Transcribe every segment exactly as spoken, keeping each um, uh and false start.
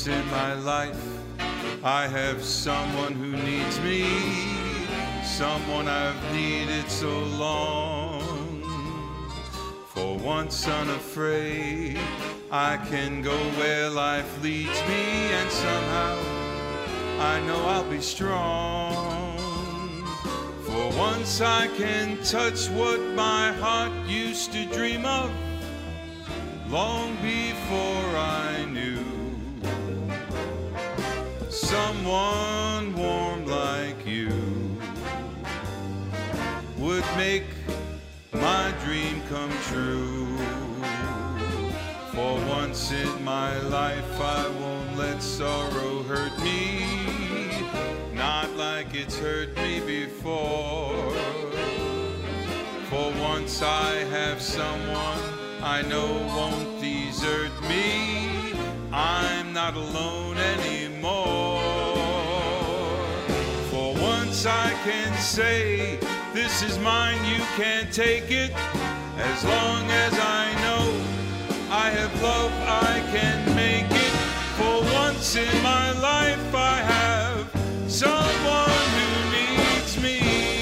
in my life I have someone who needs me, someone I've needed so long. For once unafraid, I can go where life leads me, and somehow I know I'll be strong. For once I can touch what my heart used to dream of long before I knew. Someone warm like you would make my dream come true. For once in my life I won't let sorrow hurt me, not like it's hurt me before. For once I have someone I know won't desert me, I'm not alone anymore. For once I can say, this is mine, you can't take it. As long as I know I have love, I can make it. For once in my life I have someone who needs me.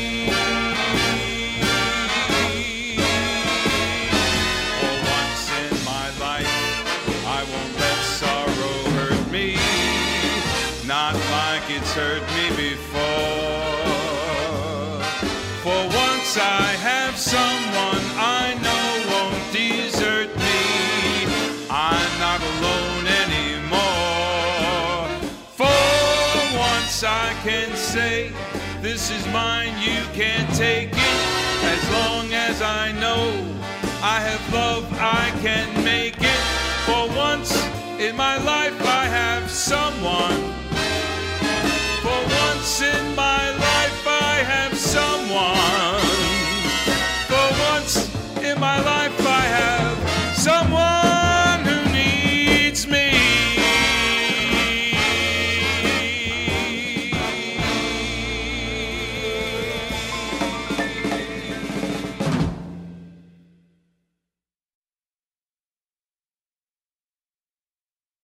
For once in my life I won't let sorrow hurt me, not like it's hurt me before. For once I have someone I know won't desert me, I'm not alone anymore. For once I can say, this is mine, you can't take it. As long as I know I have love, I can make it. For once in my life I have someone. For once in my life I have someone.